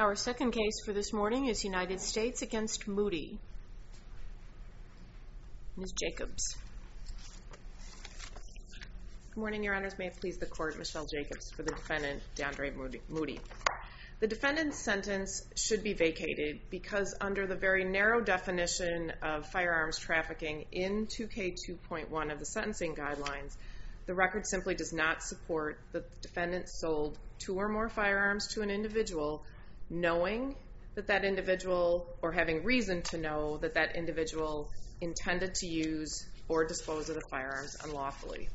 Our second case for this morning is United States against Moody. Ms. Jacobs. Good morning, Your Honors. May it please the Court, Michelle Jacobs for the defendant, DeAndre Moody. The defendant's sentence should be vacated because under the very narrow definition of firearms trafficking in 2K2.1 of the sentencing guidelines, the record simply does not support that the defendant sold 2 or more firearms to an individual knowing that that individual, or having reason to know that that individual intended to use or dispose of the firearms unlawfully.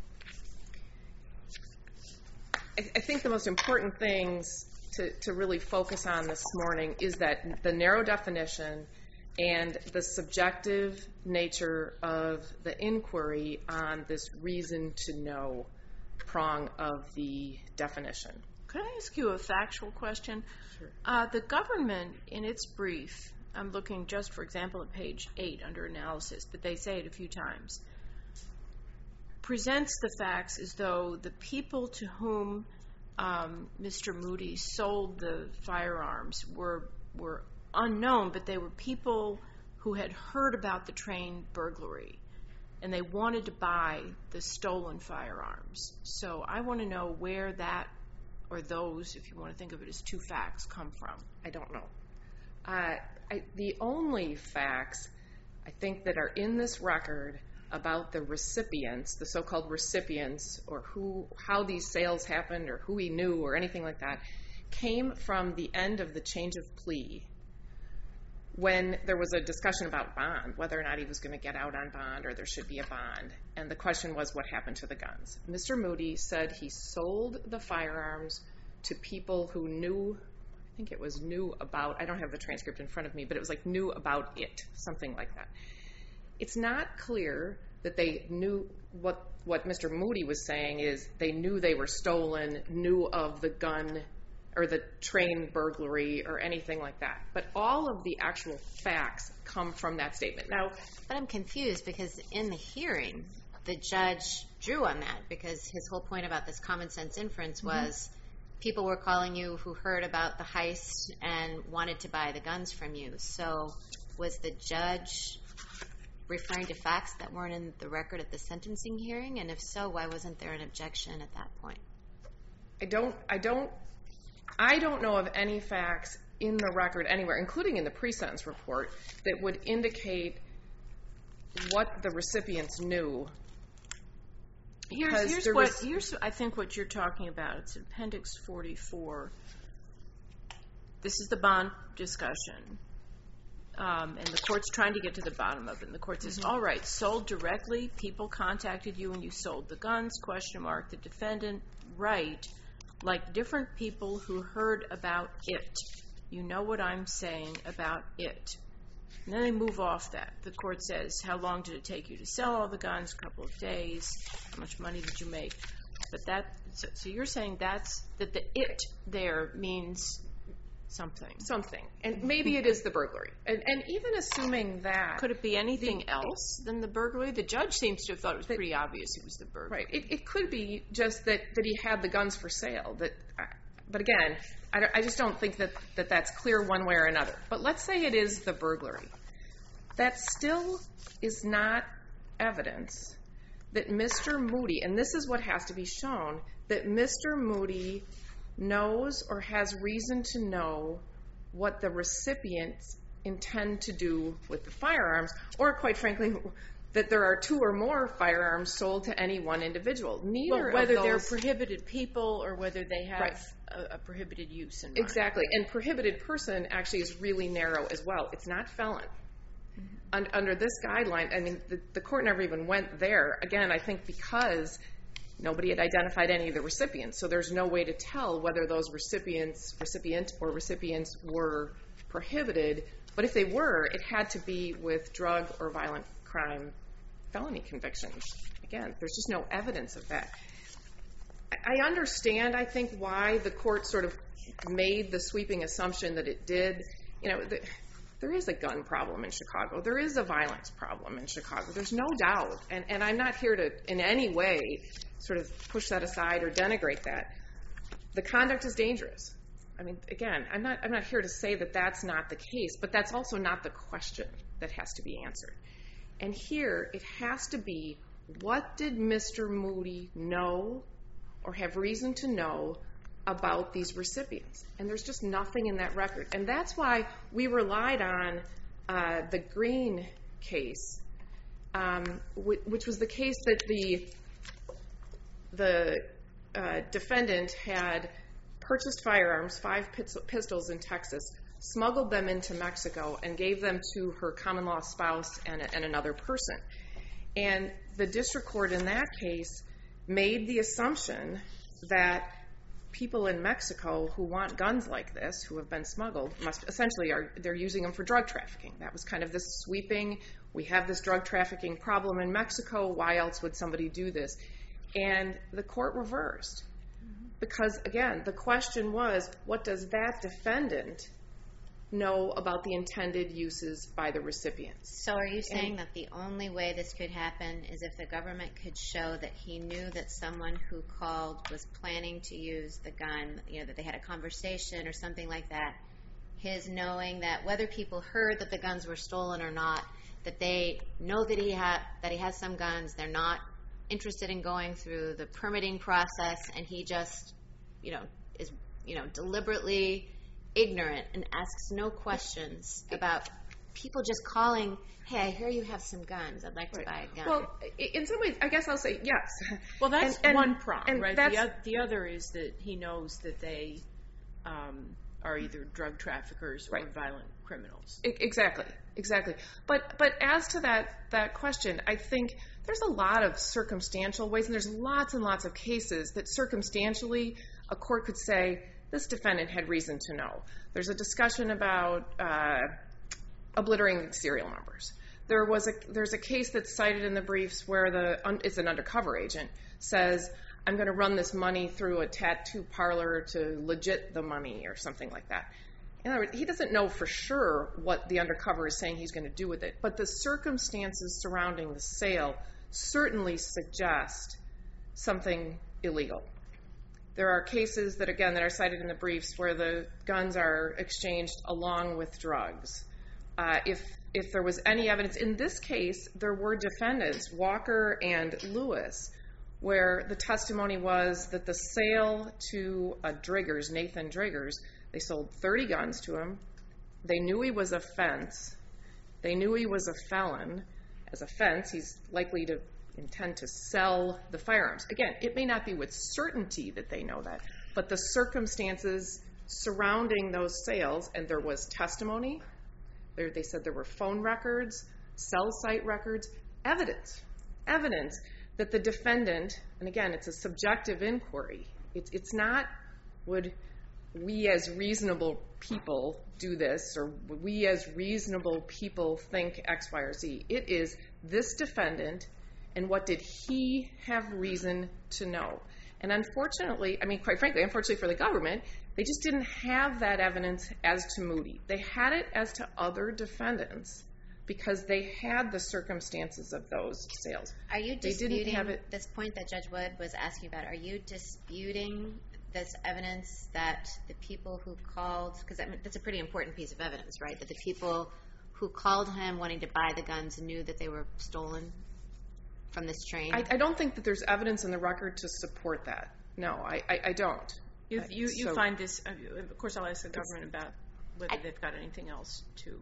I think the most important things to really focus on this morning is that the narrow definition and the subjective nature of the inquiry on this reason to know prong of the definition. Could I ask you a factual question? Sure. The government, in its brief, I'm looking just, for example, at page 8 under analysis, but they say it a few times, presents the facts as though the people to whom Mr. Moody sold the firearms were unknown, but they were people who had heard about the train burglary, and they wanted to buy the stolen firearms. So I want to know where that, or those, if you want to think of it as 2 facts, come from. I don't know. The only facts, I think, that are in this record about the recipients, the so-called recipients, or how these sales happened, or who he knew, or anything like that, came from the end of the change of plea, when there was a discussion about bond, whether or not he was going to get out on bond, or there should be a bond. And the question was, what happened to the guns? Mr. Moody said he sold the firearms to people who knew, I think it was knew about, I don't have the transcript in front of me, but it was like knew about it, something like that. It's not clear that they knew what Mr. Moody was saying is they knew they were stolen, knew of the gun or the train burglary or anything like that. But all of the actual facts come from that statement. Now, but I'm confused because in the hearing, the judge drew on that because his whole point about this common sense inference was people were calling you who heard about the heist and wanted to buy the guns from you. So was the judge referring to facts that weren't in the record at the sentencing hearing? And if so, why wasn't there an objection at that point? I don't know of any facts in the record anywhere, including in the pre-sentence report, that would indicate what the recipients knew. Here's I think what you're talking about. It's Appendix 44. This is the bond discussion. And the court's trying to get to the bottom of it. And the court says, all right, sold directly, people contacted you and you sold the guns, ? The defendant, right, like different people who heard about it. You know what I'm saying about it. And then they move off that. The court says, how long did it take you to sell all the guns? A couple of days. How much money did you make? But so you're saying that the it there means something. And maybe it is the burglary. And even assuming that... Could it be anything else than the burglary? The judge seems to have thought it was pretty obvious it was the burglary. Right. It could be just that he had the guns for sale. But again, I just don't think that that's clear one way or another. But let's say it is the burglary. That still is not evidence that Mr. Moody, and this is what has to be shown, that Mr. Moody knows or has reason to know what the recipients intend to do with the firearms, or quite frankly, that there are 2 or more firearms sold to any one individual. Whether they're prohibited people or whether they have a prohibited use in mind. Exactly. And prohibited person actually is really narrow as well. It's not felon. Under this guideline, I mean, the court never even went there. Again, I think because nobody had identified any of the recipients, so there's no way to tell whether those recipient were prohibited. But if they were, it had to be with drug or violent crime felony convictions. Again, there's just no evidence of that. I understand, I think, why the court sort of made the sweeping assumption that it did. You know, there is a gun problem in Chicago. There is a violence problem in Chicago. There's no doubt. And I'm not here to, in any way, sort of push that aside or denigrate that. The conduct is dangerous. I mean, again, I'm not here to say that that's not the case, but that's also not the question that has to be answered. And here, it has to be, what did Mr. Moody know or have reason to know about these recipients? And there's just nothing in that record. And that's why we relied on the Green case, which was the case that the defendant had purchased firearms, 5 pistols in Texas, smuggled them into Mexico, and gave them to her common-law spouse and another person. And the district court in that case made the assumption that people in Mexico who want guns like this, who have been smuggled, they're using them for drug trafficking. That was kind of this sweeping, we have this drug trafficking problem in Mexico, why else would somebody do this? And the court reversed. Because, again, the question was, what does that defendant know about the intended uses by the recipients? So are you saying that the only way this could happen is if the government could show that he knew that someone who called was planning to use the gun, that they had a conversation or something like that, his knowing that whether people heard that the guns were stolen or not, that they know that he has some guns, they're not interested in going through the permitting process, and he just is deliberately ignorant and asks no questions about people just calling, hey, I hear you have some guns, I'd like to buy a gun. Well, in some ways, I guess I'll say yes. Well, that's one problem, right? The other is that he knows that they are either drug traffickers or violent criminals. Exactly. But as to that question, I think there's a lot of circumstantial ways, and there's lots and lots of cases that circumstantially a court could say, this defendant had reason to know. There's a discussion about obliterating serial numbers. There's a case that's cited in the briefs where it's an undercover agent says, I'm going to run this money through a tattoo parlor to legit the money or something like that. In other words, he doesn't know for sure what the undercover is saying he's going to do with it, but the circumstances surrounding the sale certainly suggest something illegal. There are cases that are cited in the briefs where the guns are exchanged along with drugs. If there was any evidence, in this case, there were defendants, Walker and Lewis, where the testimony was that the sale to Nathan Driggers, they sold 30 guns to him. They knew he was a fence. They knew he was a felon. As a fence, he's likely to intend to sell the firearms. Again, it may not be with certainty that they know that, but the circumstances surrounding those sales, and there was testimony, they said there were phone records, cell site records, evidence that the defendant, and again, it's a subjective inquiry. It's not, would we as reasonable people do this, or would we as reasonable people think X, Y, or Z? It is this defendant, and what did he have reason to know? And unfortunately, quite frankly, unfortunately for the government, they just didn't have that evidence as to Moody. They had it as to other defendants because they had the circumstances of those sales. Are you disputing this point that Judge Wood was asking about? Are you disputing this evidence that the people who called, because that's a pretty important piece of evidence, right? That the people who called him wanting to buy the guns knew that they were stolen from this train? I don't think that there's evidence in the record to support that. No, I don't. You find this, of course I'll ask the government about whether they've got anything else to...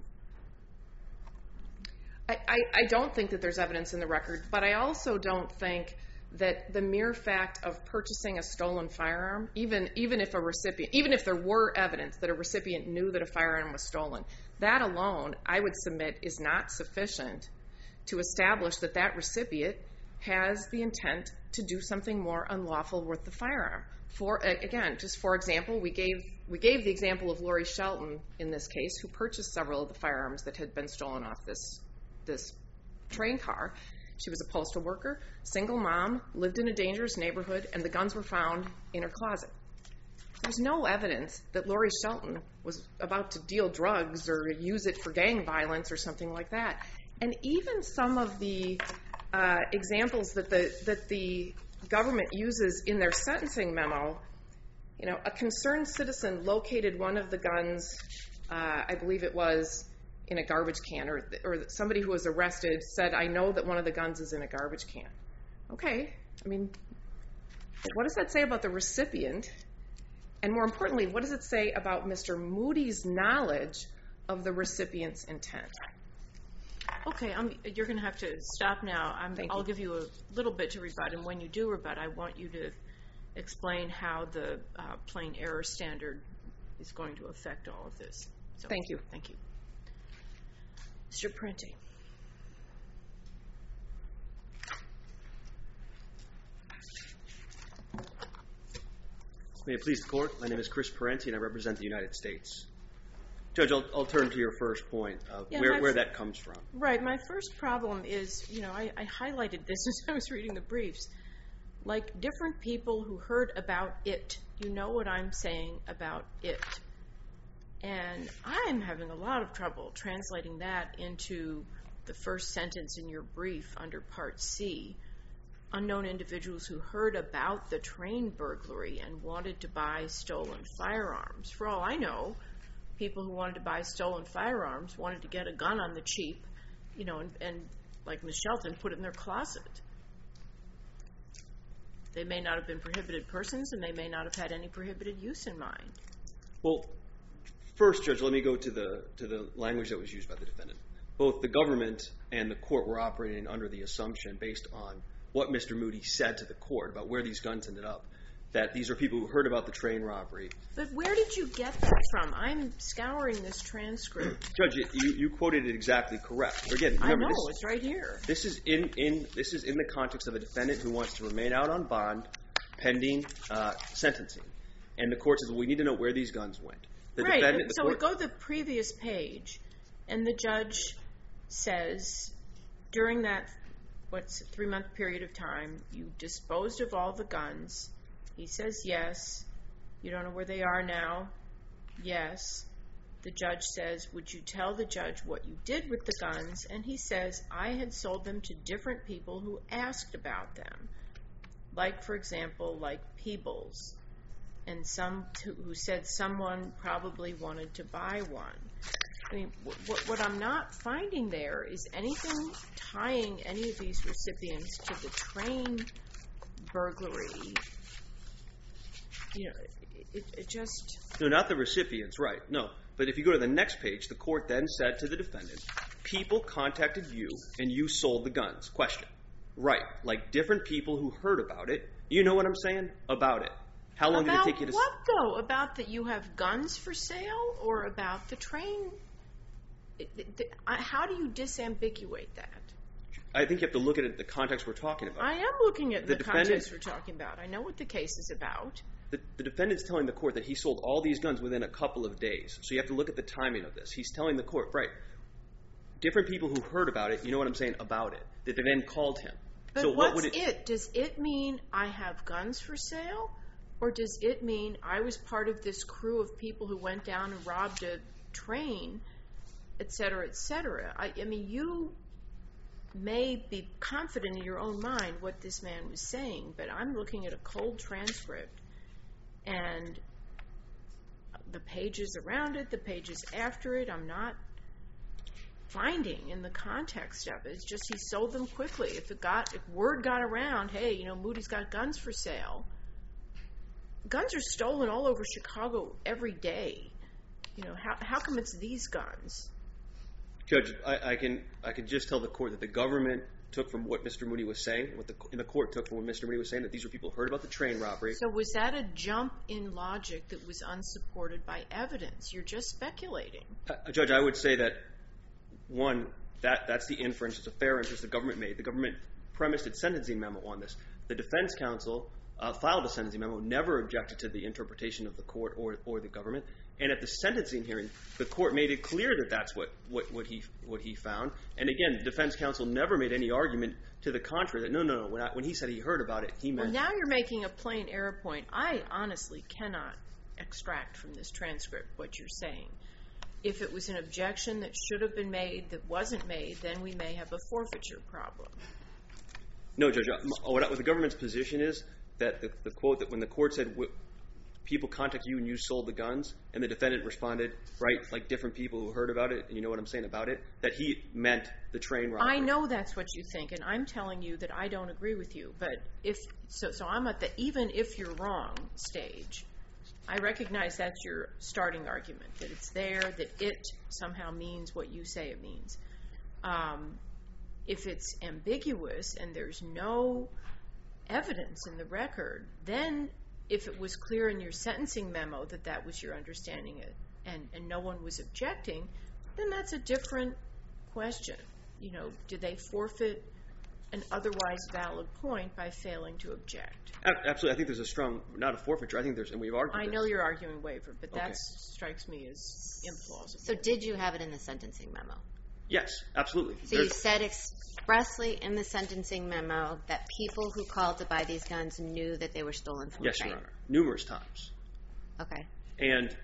I don't think that there's evidence in the record, but I also don't think that the mere fact of purchasing a stolen firearm, even if there were evidence that a recipient knew that a firearm was stolen, that alone, I would submit, is not sufficient to establish that that recipient has the intent to do something more unlawful with the firearm. For example, we gave the example of Lori Shelton in this case, who purchased several of the firearms that had been stolen off this train car. She was a postal worker, single mom, lived in a dangerous neighborhood, and the guns were found in her closet. There's no evidence that Lori Shelton was about to deal drugs or use it for gang violence or something like that. And even some of the examples that the government uses in their sentencing memo a concerned citizen located one of the guns, I believe it was, in a garbage can, or somebody who was arrested said, I know that one of the guns is in a garbage can. Okay, I mean, what does that say about the recipient? And more importantly, what does it say about Mr. Moody's knowledge of the recipient's intent? Okay, you're going to have to stop now. I'll give you a little bit to rebut, and when you do rebut, I want you to explain how the plain error standard is going to affect all of this. So, thank you. Thank you. Mr. Parenti. May it please the Court, my name is Chris Parenti and I represent the United States. Judge, I'll turn to your first point of where that comes from. Right, my first problem is, I highlighted this as I was reading the briefs. Like different people who heard about it, you know what I'm saying about it. And I'm having a lot of trouble translating that into the first sentence in your brief under Part C. Unknown individuals who heard about the train burglary and wanted to buy stolen firearms. For all I know, people who wanted to buy stolen firearms wanted to get a gun on the cheap, and like Ms. Shelton, put it in their closet. They may not have been prohibited persons, and they may not have had any prohibited use in mind. Well, first, Judge, let me go to the language that was used by the defendant. Both the government and the court were operating under the assumption, based on what Mr. Moody said to the court about where these guns ended up, that these are people who heard about the train robbery. But where did you get that from? I'm scouring this transcript. Judge, you quoted it exactly correct. Again, I remember, know, it's right here. This is in the context of a defendant who wants to remain out on bond pending sentencing. And the court says, well, we need to know where these guns went. Right, so we go to the previous page, and the judge says, during that, 3-month period of time, you disposed of all the guns. He says yes. You don't know where they are now? Yes. The judge says, would you tell the judge what you did with the guns? And he says, I had sold them to different people who asked about them. Like, for example, like Peebles. And some who said someone probably wanted to buy one. I mean, what I'm not finding there is anything tying any of these recipients to the train burglary. It just... No, not the recipients, right. No. But if you go to the next page, the court then said to the defendant, people contacted you and you sold the guns. Question. Right. Like different people who heard about it. You know what I'm saying? About it. How long did it take you to... About what, though? About that you have guns for sale, or about the train? How do you disambiguate that? I think you have to look at it in the context we're talking about. I am looking at the context we're talking about. I know what the case is about. The defendant's telling the court that he sold all these guns within a couple of days. So you have to look at the timing of this. He's telling the court, right, different people who heard about it, you know what I'm saying, about it, that they then called him. But so what's it? Does it mean I have guns for sale? Or does it mean I was part of this crew of people who went down and robbed a train, et cetera, et cetera? I mean, you may be confident in your own mind what this man was saying, but I'm looking at a cold transcript, and the pages around it, the pages after it, I'm not finding in the context of it. It's just he sold them quickly. If word got around, hey, Moody's got guns for sale. Guns are stolen all over Chicago every day. How come it's these guns? Judge, I can just tell the court that the government took from what Mr. Moody was saying, and the court took from what Mr. Moody was saying, that these were people who heard about the train robbery. So was that a jump in logic that was unsupported by evidence? You're just speculating. Judge, I would say that, one, that's the inference, it's a fair inference the government made. The government premised its sentencing memo on this. The defense counsel filed a sentencing memo, never objected to the interpretation of the court or the government. And at the sentencing hearing, the court made it clear that that's what he found. And again, the defense counsel never made any argument to the contrary, that no. When he said he heard about it, he meant... Well, now you're making a plain error point. I honestly cannot extract from this transcript what you're saying. If it was an objection that should have been made that wasn't made, then we may have a forfeiture problem. No, Judge. What the government's position is that the quote that when the court said people contact you and you sold the guns, and the defendant responded, right, like different people who heard about it, and you know what I'm saying about it, that he meant the train robbery. I know that's what you think, and I'm telling you that I don't agree with you. But so I'm at the even if you're wrong stage. I recognize that's your starting argument, that it's there, that it somehow means what you say it means. If it's ambiguous and there's no evidence in the record, then if it was clear in your sentencing memo that that was your understanding and no one was objecting, then that's a different question. You know, do they forfeit an otherwise valid point by failing to object? Absolutely. I think there's a strong, not a forfeiture, I think there's, and we've argued I this. know you're arguing waiver, but Okay. that strikes me as implausible. So did you have it in the sentencing memo? Yes, absolutely. So you said expressly in the sentencing memo that people who called to buy these guns knew that they were stolen from Yes, a train? Your Honor. Numerous times. Okay. And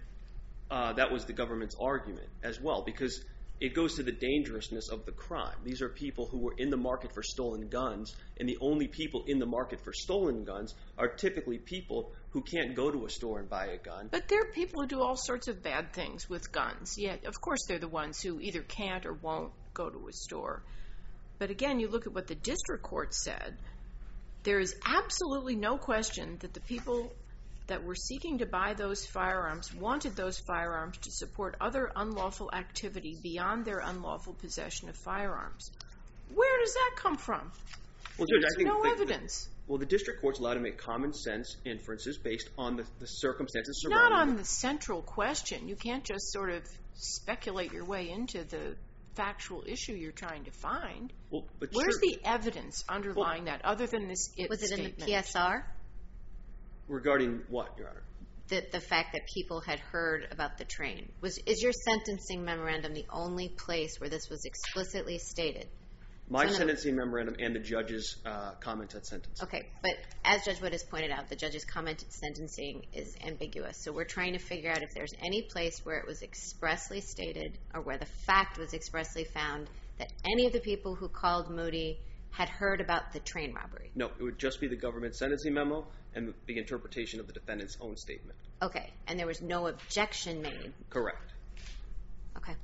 that was the government's argument as well, because it goes to the dangerousness of the crime. These are people who were in the market for stolen guns, and the only people in the market for stolen guns are typically people who can't go to a store and buy a gun. But there are people who do all sorts of bad things with guns. Yeah, of course they're the ones who either can't or won't go to a store. But again, you look at what the district court said. There is absolutely no question that the people that were seeking to buy those firearms wanted those firearms to support other unlawful activity beyond their unlawful possession of firearms. Where does that come from? Well, Judge, There's no evidence. Well, the district court's allowed to make common sense inferences based on the circumstances Not surrounding on the central question. You can't just sort of speculate your way into the factual issue you're trying to find. Well, but Where's sure, the evidence underlying that other than this Was it statement? in the PSR? regarding what, Your Honor? The fact that people had heard about the train. Is your sentencing memorandum the only place where this was explicitly stated? My So sentencing memorandum and the judge's comment at sentence. Okay, but as Judge Wood has pointed out, the judge's comment at sentencing is ambiguous. So we're trying to figure out if there's any place where it was expressly stated or where the fact was expressly found that any of the people who called Moody had heard about the train robbery. No, it would just be the government sentencing memo and the interpretation of the defendant's own statement. Okay, and there was no objection made. Correct. Okay.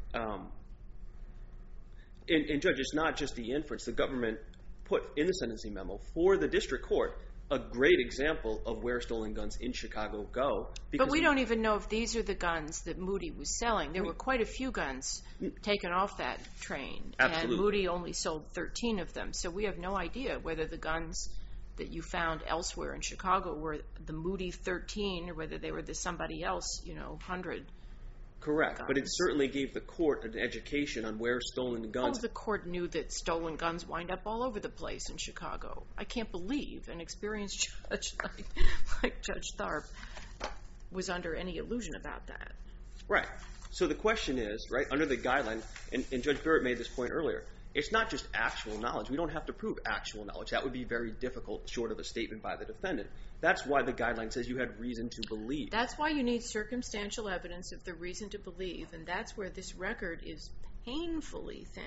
And Judge, it's not just the inference. The government put in the sentencing memo for the district court a great example of where stolen guns in Chicago go. But we don't even know if these are the guns that Moody was selling. There were quite a few guns taken off that train. Absolutely. And Moody only sold 13 of them. So we have no idea whether the guns that you found elsewhere in Chicago were the Moody 13 or whether they were the somebody else, 100. Correct, guns. but it certainly gave the court an education on where stolen guns... Oh, the court knew that stolen guns wind up all over the place in Chicago. I can't believe an experienced judge like Judge Tharp was under any illusion about that. Right. So the question is, right, under the guideline, and Judge Barrett made this point earlier, it's not just actual knowledge. We don't have to prove actual knowledge. That would be very difficult short of a statement by the defendant. That's why the guideline says you had reason to believe. That's why you need circumstantial evidence of the reason to believe, and that's where this record is painfully thin.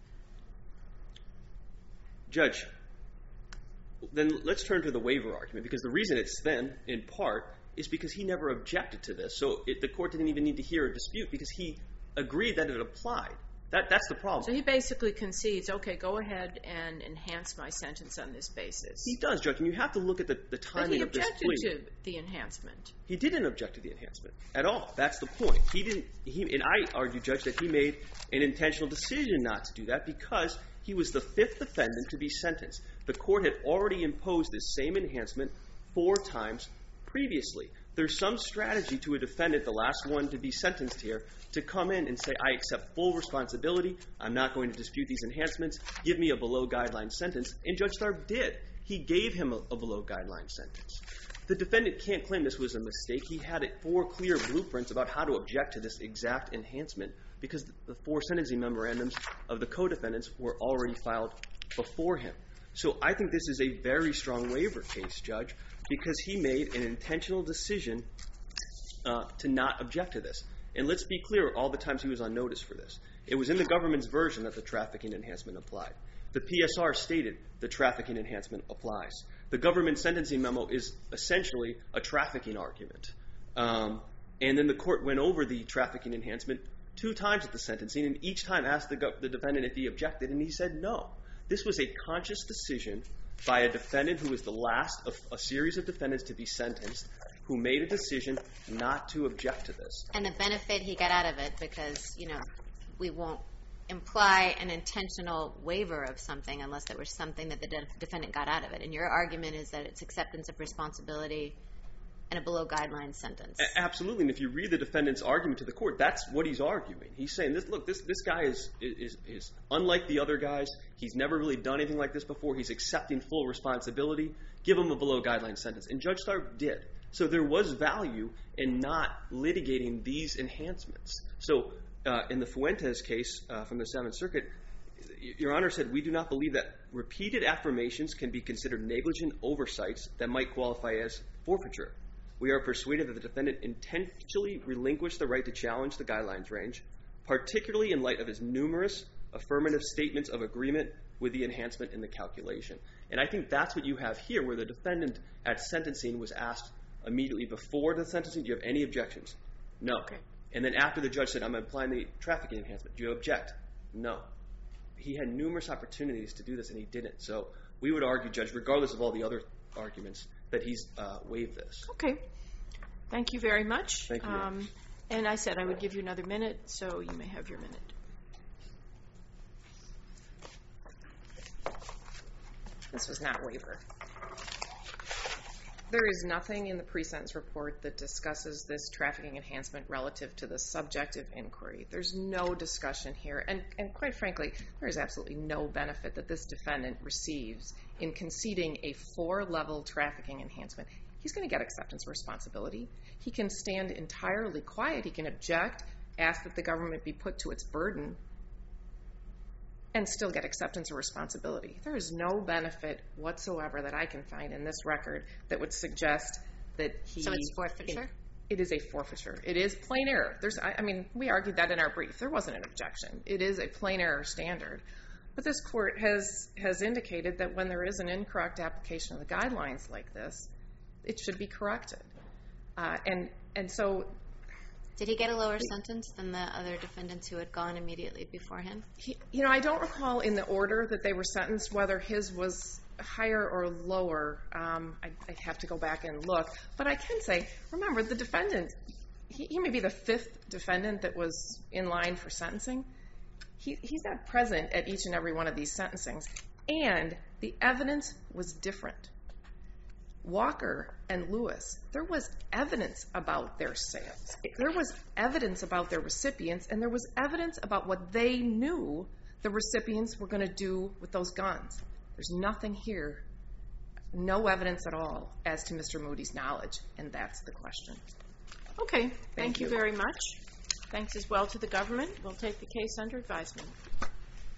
Judge, then let's turn to the waiver argument, because the reason it's thin, in part, is because he never objected to this. So the court didn't even need to hear a dispute because he agreed that it applied. That's the problem. So he basically concedes, okay, go ahead and enhance my sentence on this basis. He does, Judge, and you have to look at the timing of this plea. But he objected to the enhancement. He didn't object to the enhancement at all. That's the point. And I argue, Judge, that he made an intentional decision not to do that because he was the fifth defendant to be sentenced. The court had already imposed this same enhancement 4 times previously. There's some strategy to a defendant, the last one to be sentenced here, to come in and say, I accept full responsibility. I'm not going to dispute these enhancements. Give me a below-guideline sentence. And Judge Tharp did. He gave him a below-guideline sentence. The defendant can't claim this was a mistake. He had 4 clear blueprints about how to object to this exact enhancement because the 4 sentencing memorandums of the co-defendants were already filed before him. So I think this is a very strong waiver case, Judge, because he made an intentional decision to not object to this. And let's be clear, all the times he was on notice for this. It was in the government's version that the trafficking enhancement applied. The PSR stated the trafficking enhancement applies. The government sentencing memo is essentially a trafficking argument. And then the court went over the trafficking enhancement 2 times at the sentencing, and each time asked the defendant if he objected, and he said no. This was a conscious decision by a defendant who was the last of a series of defendants to be sentenced, who made a decision not to object to this. And the benefit he got out of it, because, we won't imply an intentional waiver of something unless there was something that the defendant got out of it. And your argument is that it's acceptance of responsibility and a below-guideline sentence. Absolutely, and if you read the defendant's argument to the court, that's what he's arguing. He's saying, this guy is unlike the other guys. He's never really done anything like this before. He's accepting full responsibility. Give him a below-guideline sentence. And Judge Starr did. So there was value in not litigating these enhancements. So in the Fuentes case from the Seventh Circuit, Your Honor said, we do not believe that repeated affirmations can be considered negligent oversights that might qualify as forfeiture. We are persuaded that the defendant intentionally relinquished the right to challenge the guidelines range, particularly in light of his numerous affirmative statements of agreement with the enhancement in the calculation. And I think that's what you have here, where the defendant at sentencing was asked immediately before the sentencing, do you have any objections? No. Okay. And then after the judge said, I'm applying the trafficking enhancement, do you object? No. He had numerous opportunities to do this, and he didn't. So we would argue, Judge, regardless of all the other arguments, that he's waived this. Okay. Thank you very much. Thank you. And I said I would give you another minute, so you may have your minute. This was not waiver. There is nothing in the pre-sentence report that discusses this trafficking enhancement relative to the subjective inquiry. There's no discussion here. And quite frankly, there is absolutely no benefit that this defendant receives in conceding a 4-level trafficking enhancement. He's going to get acceptance of responsibility. He can stand entirely quiet. He can object, ask that the government be put to its burden, and still get acceptance of responsibility. There is no benefit whatsoever that I can find in this record that would suggest that he... So it's forfeiture? It is a forfeiture. It is plain error. We argued that in our brief. There wasn't an objection. It is a plain error standard. But this court has indicated that when there is an incorrect application of the guidelines like this, it should be corrected. And so... Did he get a lower sentence than the other defendants who had gone immediately before him? I don't recall in the order that they were sentenced whether his was higher or lower. I'd have to go back and look. But I can say, remember, the defendant, he may be the 5th defendant that was in line for sentencing. He's not present at each and every one of these sentencings. And the evidence was different. Walker and Lewis, there was evidence about their sales. There was evidence about their recipients, and there was evidence about what they knew the recipients were going to do with those guns. There's nothing here, no evidence at all as to Mr. Moody's knowledge, and that's the question. Okay, thank you very much. Thanks as well to the government. We'll take the case under advisement.